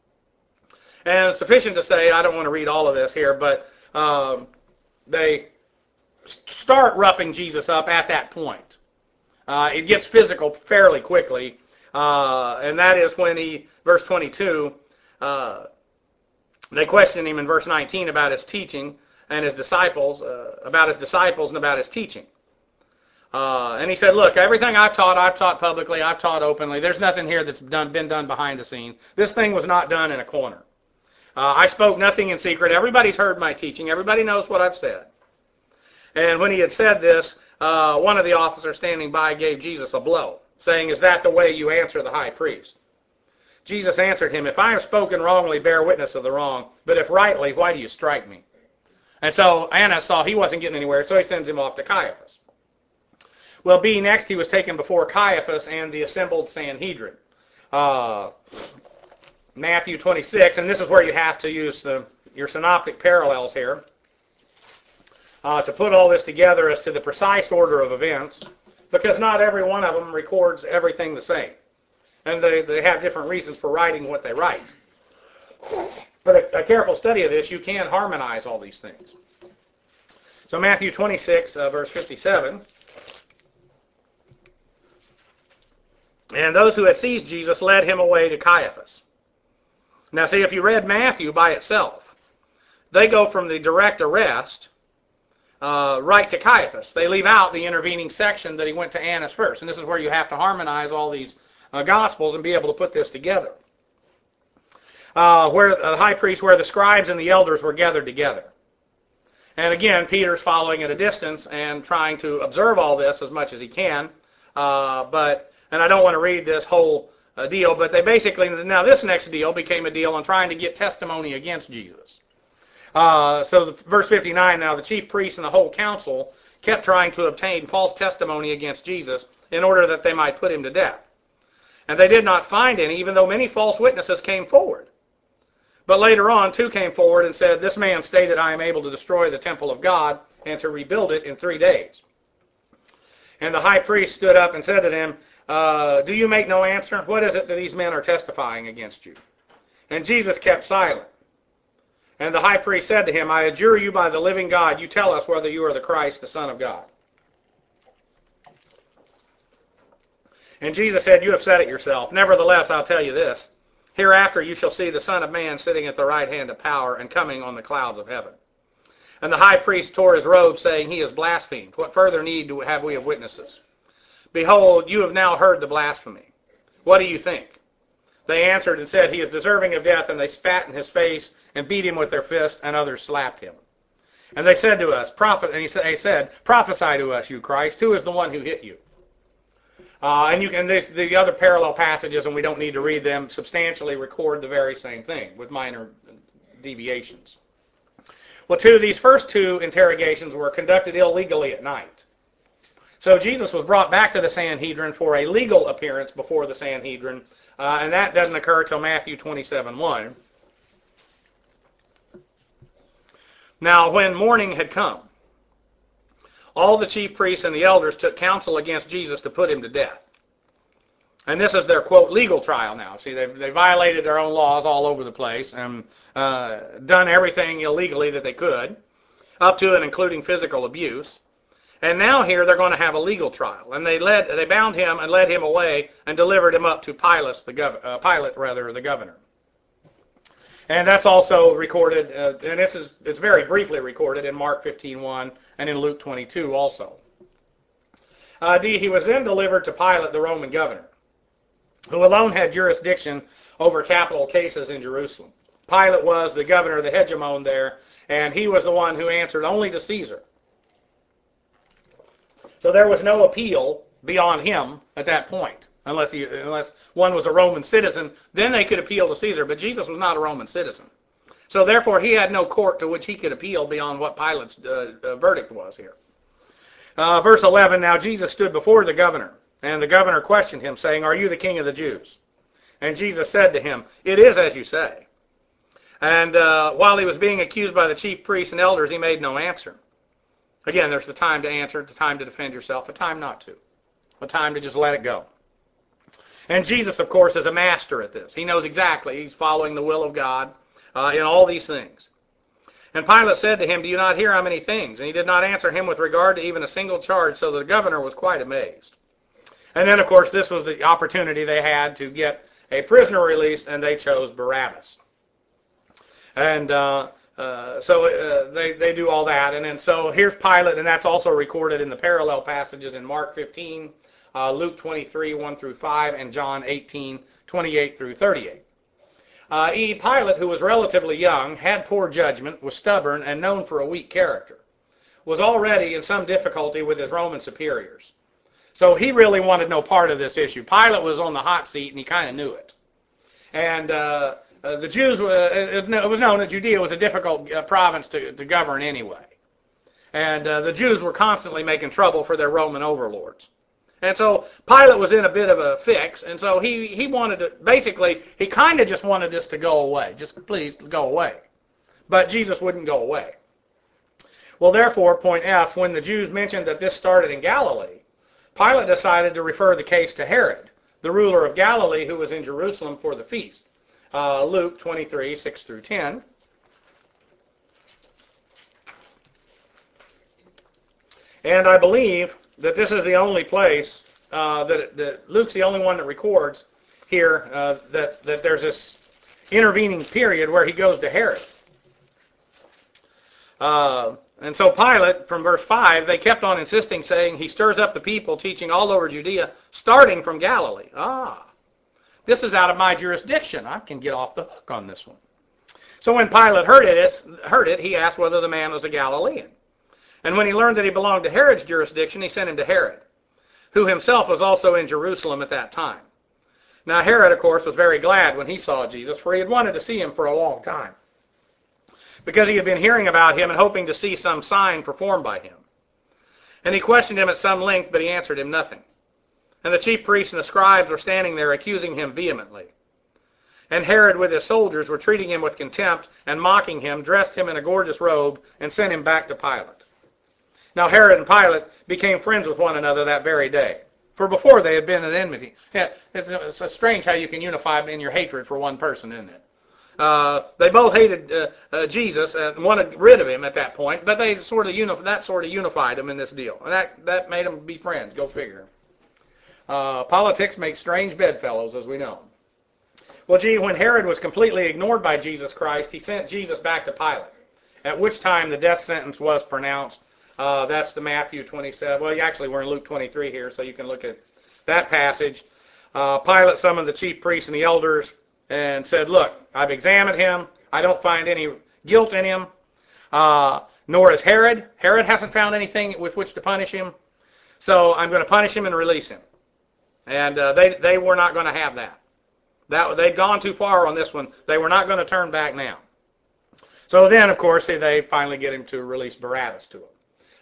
And it's sufficient to say, I don't want to read all of this here, but um, they start roughing Jesus up at that point. Uh, it gets physical fairly quickly, uh, and that is when he, verse twenty-two, uh, they question him in verse nineteen about his teaching, and his disciples, uh, about his disciples and about his teaching. Uh, and he said, look, everything I've taught, I've taught publicly, I've taught openly. There's nothing here that's done, been done behind the scenes. This thing was not done in a corner. Uh, I spoke nothing in secret. Everybody's heard my teaching. Everybody knows what I've said. And when he had said this, uh, one of the officers standing by gave Jesus a blow, saying, is that the way you answer the high priest? Jesus answered him, if I have spoken wrongly, bear witness of the wrong. But if rightly, why do you strike me? And so Annas saw he wasn't getting anywhere, so he sends him off to Caiaphas. Well, B, next he was taken before Caiaphas and the assembled Sanhedrin. Uh, Matthew twenty-six, and this is where you have to use the, your synoptic parallels here uh, to put all this together as to the precise order of events, because not every one of them records everything the same. And they, they have different reasons for writing what they write. But a, a careful study of this, you can harmonize all these things. So Matthew twenty-six, uh, verse fifty-seven. And those who had seized Jesus led him away to Caiaphas. Now see, if you read Matthew by itself, they go from the direct arrest uh, right to Caiaphas. They leave out the intervening section that he went to Annas first. And this is where you have to harmonize all these uh, Gospels and be able to put this together. Uh, where the high priest, where the scribes and the elders were gathered together. And again, Peter's following at a distance and trying to observe all this as much as he can. Uh, but, and I don't want to read this whole uh, deal, but they basically, now this next deal became a deal on trying to get testimony against Jesus. Uh, so the, verse fifty-nine, now the chief priests and the whole council kept trying to obtain false testimony against Jesus in order that they might put him to death. And they did not find any, even though many false witnesses came forward. But later on, two came forward and said, this man stated, I am able to destroy the temple of God and to rebuild it in three days. And the high priest stood up and said to them, uh, do you make no answer? What is it that these men are testifying against you? And Jesus kept silent. And the high priest said to him, I adjure you by the living God, you tell us whether you are the Christ, the Son of God. And Jesus said, you have said it yourself. Nevertheless, I'll tell you this. Hereafter you shall see the Son of Man sitting at the right hand of power and coming on the clouds of heaven. And the high priest tore his robe, saying, he has blasphemed. What further need do have we of witnesses? Behold, you have now heard the blasphemy. What do you think? They answered and said, he is deserving of death, and they spat in his face and beat him with their fists, and others slapped him. And they said to us, prophet, and he said, prophesy to us, you Christ, who is the one who hit you? Uh, and you can this, the other parallel passages, and we don't need to read them, substantially record the very same thing with minor deviations. Well, two, these first two interrogations were conducted illegally at night. So Jesus was brought back to the Sanhedrin for a legal appearance before the Sanhedrin, uh, and that doesn't occur till Matthew twenty-seven one. Now, when morning had come, all the chief priests and the elders took counsel against Jesus to put him to death. And this is their, quote, legal trial now. See, they they violated their own laws all over the place and uh, done everything illegally that they could, up to and including physical abuse. And now here they're going to have a legal trial. And they led, they bound him and led him away and delivered him up to Pilate, the gov- uh, Pilate rather, the governor. And that's also recorded, uh, and this is it's very briefly recorded in Mark fifteen one and in Luke twenty-two also. Uh, he was then delivered to Pilate, the Roman governor, who alone had jurisdiction over capital cases in Jerusalem. Pilate was the governor, the hegemon there, and he was the one who answered only to Caesar. So there was no appeal beyond him at that point, unless he, unless one was a Roman citizen. Then they could appeal to Caesar, but Jesus was not a Roman citizen. So therefore, he had no court to which he could appeal beyond what Pilate's uh, uh, verdict was here. Uh, verse eleven, now Jesus stood before the governor, and the governor questioned him, saying, "Are you the king of the Jews?" And Jesus said to him, "It is as you say." And uh, while he was being accused by the chief priests and elders, he made no answer. Again, there's the time to answer, the time to defend yourself, a time not to, a time to just let it go. And Jesus, of course, is a master at this. He knows exactly. He's following the will of God uh, in all these things. And Pilate said to him, "Do you not hear how many things?" And he did not answer him with regard to even a single charge, so the governor was quite amazed. And then, of course, this was the opportunity they had to get a prisoner released, and they chose Barabbas. And uh, uh, so uh, they, they do all that. And then so here's Pilate, and that's also recorded in the parallel passages in Mark fifteen, uh, Luke twenty-three, one through five, and John eighteen, twenty-eight through thirty-eight. Uh, E. Pilate, who was relatively young, had poor judgment, was stubborn, and known for a weak character, was already in some difficulty with his Roman superiors. So he really wanted no part of this issue. Pilate was on the hot seat, and he kind of knew it. And uh, uh, the Jews, uh, it, it was known that Judea was a difficult uh, province to, to govern anyway. And uh, the Jews were constantly making trouble for their Roman overlords. And so Pilate was in a bit of a fix, and so he, he wanted to, basically, he kind of just wanted this to go away. Just please go away. But Jesus wouldn't go away. Well, therefore, point F, when the Jews mentioned that this started in Galilee, Pilate decided to refer the case to Herod, the ruler of Galilee, who was in Jerusalem for the feast. Uh, Luke twenty-three, six through ten. And I believe that this is the only place uh, that, that Luke's the only one that records here uh, that, that there's this intervening period where he goes to Herod. Uh, and so Pilate, from verse five, they kept on insisting, saying, "He stirs up the people, teaching all over Judea, starting from Galilee." Ah, this is out of my jurisdiction. I can get off the hook on this one. So when Pilate heard it, heard it, he asked whether the man was a Galilean. And when he learned that he belonged to Herod's jurisdiction, he sent him to Herod, who himself was also in Jerusalem at that time. Now Herod, of course, was very glad when he saw Jesus, for he had wanted to see him for a long time, because he had been hearing about him and hoping to see some sign performed by him. And he questioned him at some length, but he answered him nothing. And the chief priests and the scribes were standing there accusing him vehemently. And Herod with his soldiers were treating him with contempt and mocking him, dressed him in a gorgeous robe, and sent him back to Pilate. Now Herod and Pilate became friends with one another that very day, for before they had been at enmity. Yeah, it's, it's strange how you can unify in your hatred for one person, isn't it? Uh, they both hated uh, uh, Jesus and wanted rid of him at that point, but they sort of unif- that sort of unified them in this deal, and that, that made them be friends. Go figure. Uh, politics makes strange bedfellows, as we know. Well, gee, when Herod was completely ignored by Jesus Christ, he sent Jesus back to Pilate, at which time the death sentence was pronounced. Uh, that's the Matthew twenty-seven. Well, actually, we're in Luke twenty-three here, so you can look at that passage. Uh, Pilate summoned the chief priests and the elders and said, "Look, I've examined him. I don't find any guilt in him, uh, nor has Herod. Herod hasn't found anything with which to punish him, so I'm going to punish him and release him." And uh, they, they were not going to have that. that. They'd gone too far on this one. They were not going to turn back now. So then, of course, they finally get him to release Barabbas to him.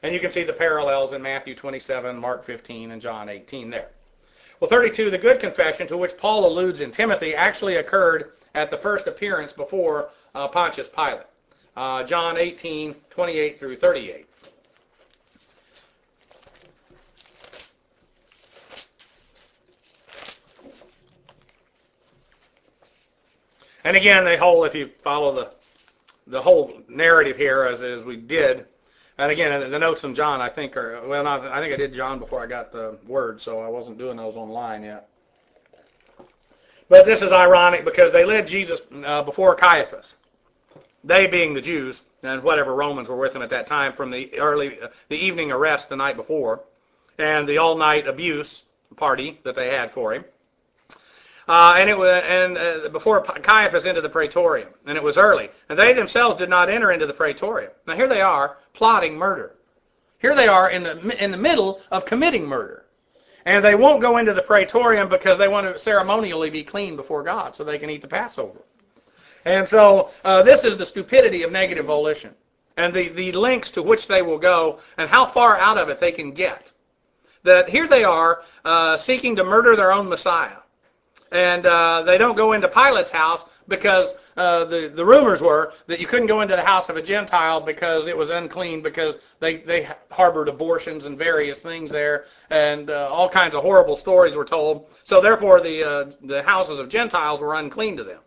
And you can see the parallels in Matthew twenty-seven, Mark fifteen, and John eighteen there. Well, thirty-two, the good confession to which Paul alludes in Timothy actually occurred at the first appearance before uh, Pontius Pilate. Uh, John eighteen, twenty-eight through thirty-eight. And again, the whole, if you follow the the whole narrative here as, as we did, and again, the notes in John, I think, are, well, not, I think I did John before I got the word, so I wasn't doing those online yet. But this is ironic because they led Jesus uh, before Caiaphas, they being the Jews, and whatever Romans were with them at that time, from the early, uh, the evening arrest the night before, and the all-night abuse party that they had for him. Uh, and it was, and uh, before Caiaphas entered the praetorium, and it was early, and they themselves did not enter into the praetorium. Now here they are plotting murder. Here they are in the in the middle of committing murder, and they won't go into the praetorium because they want to ceremonially be clean before God, so they can eat the Passover. And so uh, this is the stupidity of negative volition, and the the lengths to which they will go, and how far out of it they can get. That here they are uh, seeking to murder their own Messiah. And uh, they don't go into Pilate's house because uh, the, the rumors were that you couldn't go into the house of a Gentile because it was unclean, because they, they harbored abortions and various things there, and uh, all kinds of horrible stories were told. So therefore the, uh, the houses of Gentiles were unclean to them.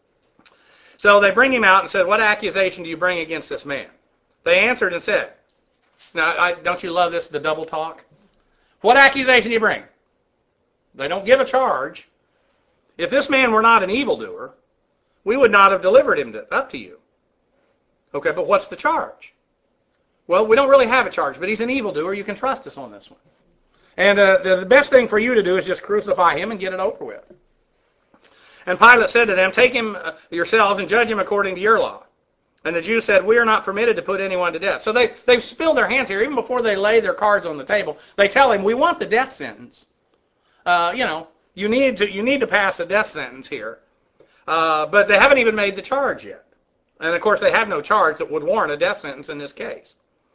So they bring him out and said, "What accusation do you bring against this man?" They answered and said, now, I, don't you love this, the double talk? "What accusation do you bring?" They don't give a charge. "If this man were not an evildoer, we would not have delivered him to, up to you." Okay, but what's the charge? "Well, we don't really have a charge, but he's an evildoer. You can trust us on this one. And uh, the, the best thing for you to do is just crucify him and get it over with." And Pilate said to them, "Take him uh, yourselves and judge him according to your law." And the Jews said, "We are not permitted to put anyone to death." So they, they've spilled their hands here. Even before they lay their cards on the table, they tell him, "We want the death sentence. Uh, you know, You need to you need to pass a death sentence here," uh, but they haven't even made the charge yet, and of course they have no charge that would warrant a death sentence in this case.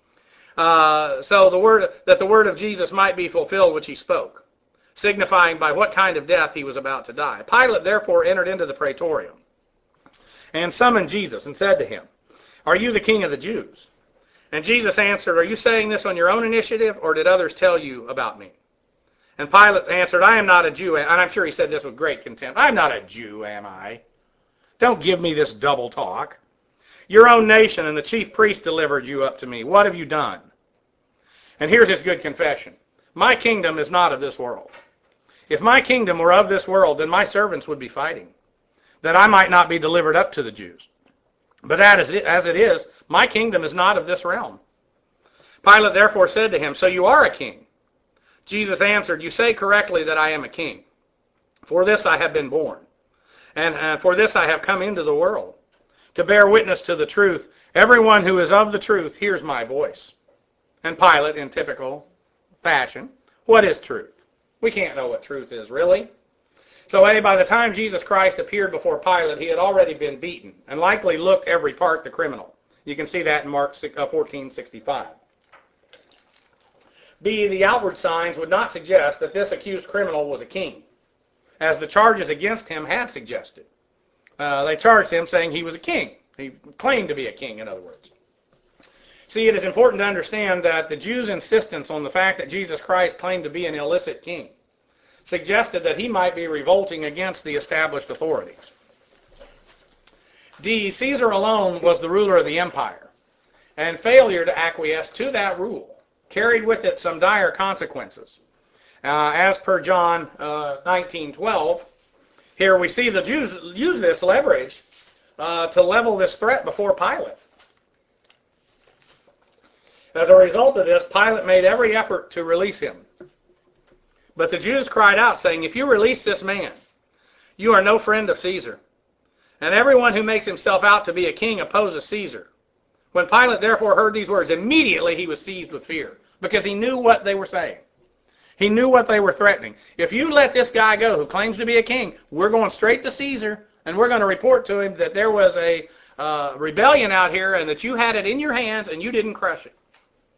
Uh, so the word that the word of Jesus might be fulfilled, which he spoke, signifying by what kind of death he was about to die. Pilate therefore entered into the praetorium, and summoned Jesus, and said to him, "Are you the king of the Jews?" And Jesus answered, "Are you saying this on your own initiative, or did others tell you about me?" And Pilate answered, "I am not a Jew," and I'm sure he said this with great contempt. "I'm not a Jew, am I? Don't give me this double talk. Your own nation and the chief priests delivered you up to me. What have you done?" And here's his good confession. "My kingdom is not of this world. If my kingdom were of this world, then my servants would be fighting, that I might not be delivered up to the Jews. But as it is, my kingdom is not of this realm." Pilate therefore said to him, "So you are a king?" Jesus answered, "You say correctly that I am a king. For this I have been born, and uh, for this I have come into the world, to bear witness to the truth. Everyone who is of the truth hears my voice." And Pilate, in typical fashion, "What is truth?" We can't know what truth is, really. So, hey, by the time Jesus Christ appeared before Pilate, he had already been beaten, and likely looked every part the criminal. You can see that in Mark fourteen sixty-five. B, the outward signs would not suggest that this accused criminal was a king, as the charges against him had suggested. Uh, they charged him saying he was a king. He claimed to be a king, in other words. See, it is important to understand that the Jews' insistence on the fact that Jesus Christ claimed to be an illicit king suggested that he might be revolting against the established authorities. D, Caesar alone was the ruler of the empire, and failure to acquiesce to that rule carried with it some dire consequences. Uh, as per John uh, nineteen twelve, here we see the Jews use this leverage uh, to level this threat before Pilate. As a result of this, Pilate made every effort to release him. But the Jews cried out, saying, "If you release this man, you are no friend of Caesar. And everyone who makes himself out to be a king opposes Caesar." When Pilate therefore heard these words, immediately he was seized with fear, because he knew what they were saying. He knew what they were threatening. If you let this guy go who claims to be a king, we're going straight to Caesar, and we're going to report to him that there was a uh, rebellion out here and that you had it in your hands and you didn't crush it.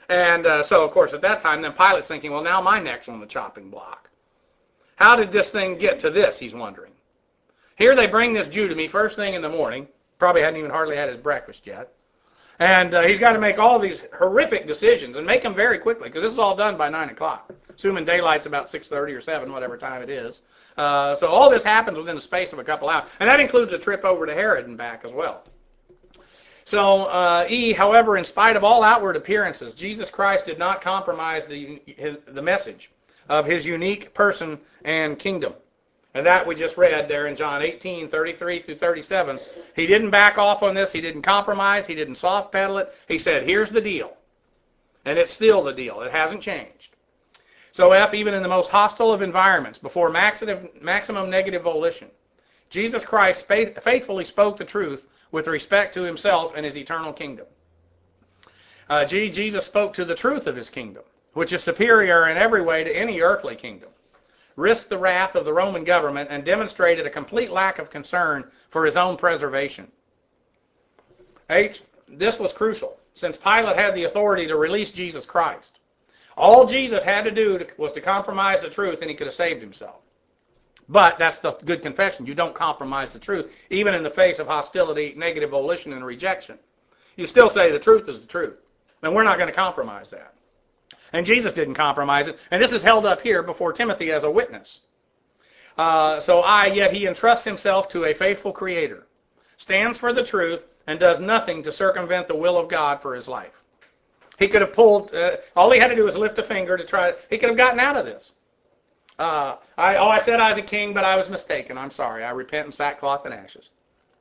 And uh, so, of course, at that time, then Pilate's thinking, well, now my neck's on the chopping block. How did this thing get to this, he's wondering. Here they bring this Jew to me first thing in the morning. Probably hadn't even hardly had his breakfast yet. And uh, he's got to make all these horrific decisions and make them very quickly, because this is all done by nine o'clock, assuming daylight's about six thirty or seven, whatever time it is. Uh, so all this happens within the space of a couple hours. And that includes a trip over to Herod and back as well. So, uh, E, however, in spite of all outward appearances, Jesus Christ did not compromise the, his, the message of his unique person and kingdom. And that we just read there in John eighteen, thirty-three through thirty-seven. He didn't back off on this. He didn't compromise. He didn't soft pedal it. He said, here's the deal. And it's still the deal. It hasn't changed. So F, even in the most hostile of environments, before maximum negative volition, Jesus Christ faithfully spoke the truth with respect to himself and his eternal kingdom. Uh, G, Jesus spoke to the truth of his kingdom, which is superior in every way to any earthly kingdom, risked the wrath of the Roman government, and demonstrated a complete lack of concern for his own preservation. H, this was crucial, since Pilate had the authority to release Jesus Christ. All Jesus had to do was to compromise the truth, and he could have saved himself. But that's the good confession. You don't compromise the truth, even in the face of hostility, negative volition, and rejection. You still say the truth is the truth, and we're not going to compromise that. And Jesus didn't compromise it, and this is held up here before Timothy as a witness. Uh, so I, yet he entrusts himself to a faithful Creator, stands for the truth, and does nothing to circumvent the will of God for his life. He could have pulled, uh, all he had to do was lift a finger to try, he could have gotten out of this. Uh, I, oh, I said I was a king, but I was mistaken. I'm sorry. I repent in sackcloth and ashes.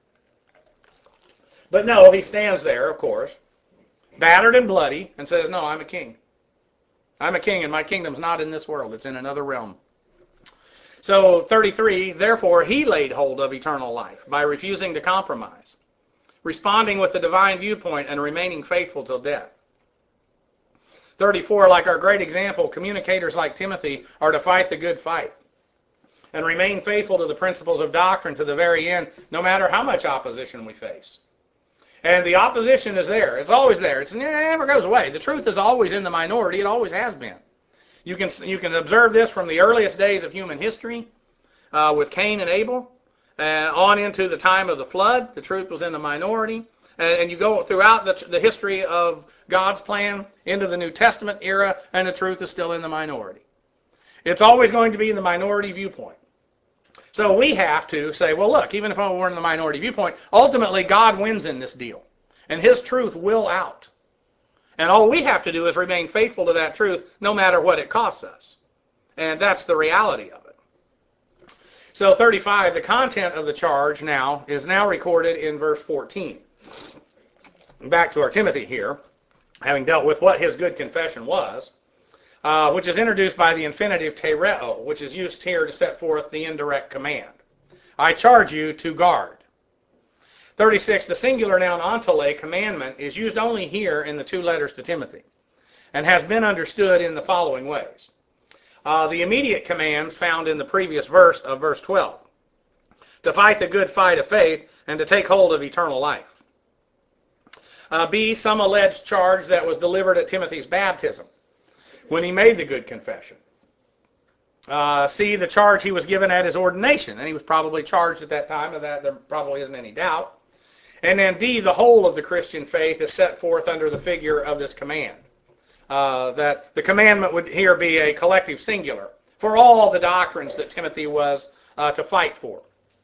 But no, he stands there, of course, battered and bloody, and says, no, I'm a king. I'm a king, and my kingdom's not in this world. It's in another realm. So, thirty-three, therefore, he laid hold of eternal life by refusing to compromise, responding with the divine viewpoint and remaining faithful till death. thirty-four, like our great example, communicators like Timothy are to fight the good fight and remain faithful to the principles of doctrine to the very end, no matter how much opposition we face. And the opposition is there. It's always there. It's, it never goes away. The truth is always in the minority. It always has been. You can, you can observe this from the earliest days of human history uh, with Cain and Abel uh, on into the time of the flood. The truth was in the minority. And, and you go throughout the, the history of God's plan into the New Testament era, and the truth is still in the minority. It's always going to be in the minority viewpoint. So we have to say, well, look, even if we're in the minority viewpoint, ultimately God wins in this deal, and his truth will out. And all we have to do is remain faithful to that truth no matter what it costs us. And that's the reality of it. So thirty-five, the content of the charge now is now recorded in verse fourteen. Back to our Timothy here, having dealt with what his good confession was, uh, which is introduced by the infinitive tereo, which is used here to set forth the indirect command. I charge you to guard. thirty-six, the singular noun ontole, commandment, is used only here in the two letters to Timothy, and has been understood in the following ways. Uh, the immediate commands found in the previous verse of verse twelve, to fight the good fight of faith and to take hold of eternal life. Uh, B, some alleged charge that was delivered at Timothy's baptism when he made the good confession. Uh, C, the charge he was given at his ordination, and he was probably charged at that time, and that there probably isn't any doubt. And then D, the whole of the Christian faith is set forth under the figure of this command. Uh, that the commandment would here be a collective singular for all the doctrines that Timothy was uh, to fight for.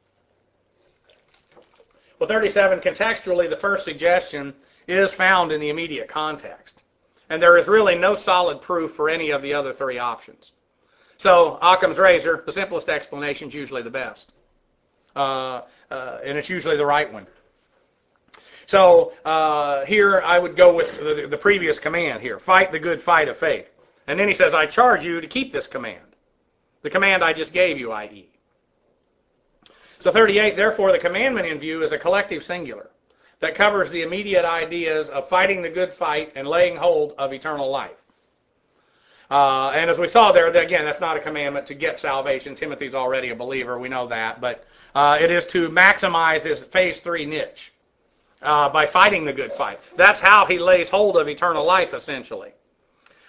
Well, thirty-seven, contextually, the first suggestion is found in the immediate context. And there is really no solid proof for any of the other three options. So, Occam's razor, the simplest explanation is usually the best. Uh, uh, and it's usually the right one. So, uh, here I would go with the, the previous command here, fight the good fight of faith. And then he says, I charge you to keep this command. The command I just gave you, that is. So thirty-eight, therefore the commandment in view is a collective singular that covers the immediate ideas of fighting the good fight and laying hold of eternal life. Uh, and as we saw there, again, that's not a commandment to get salvation. Timothy's already a believer, we know that. But uh, it is to maximize his phase three niche uh, by fighting the good fight. That's how he lays hold of eternal life, essentially.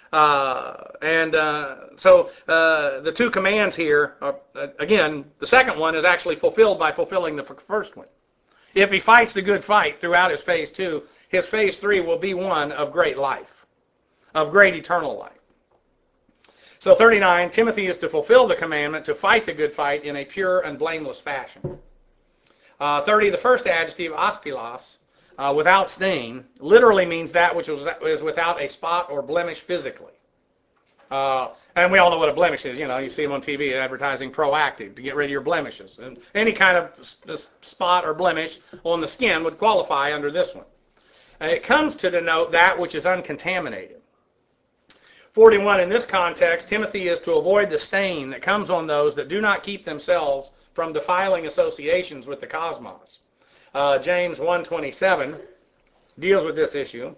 Uh, and uh, so uh, the two commands here, are, uh, again, the second one is actually fulfilled by fulfilling the first one. If he fights the good fight throughout his phase two, his phase three will be one of great life, of great eternal life. So thirty-nine, Timothy is to fulfill the commandment to fight the good fight in a pure and blameless fashion. Uh, thirty, the first adjective, aspilos, uh, without stain, literally means that which is without a spot or blemish physically. Uh, and we all know what a blemish is. You know, you see them on T V advertising Proactive to get rid of your blemishes. And any kind of spot or blemish on the skin would qualify under this one. And it comes to denote that which is uncontaminated. forty-one, in this context, Timothy is to avoid the stain that comes on those that do not keep themselves from defiling associations with the cosmos. Uh, James one twenty-seven deals with this issue.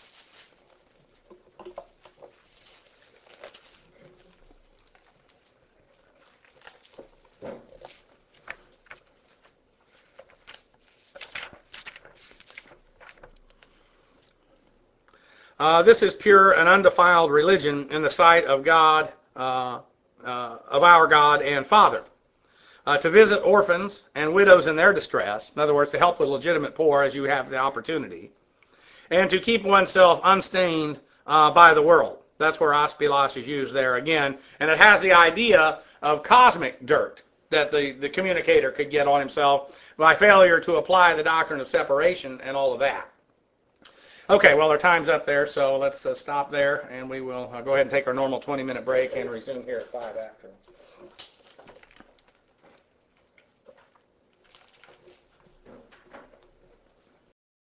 Uh, this is pure and undefiled religion in the sight of God, uh, uh, of our God and Father. Uh, to visit orphans and widows in their distress, in other words, to help the legitimate poor as you have the opportunity, and to keep oneself unstained uh, by the world. That's where aspilos is used there again, and it has the idea of cosmic dirt that the, the communicator could get on himself by failure to apply the doctrine of separation and all of that. Okay, well, our time's up there, so let's uh, stop there, and we will uh, go ahead and take our normal twenty-minute break and resume here at five after.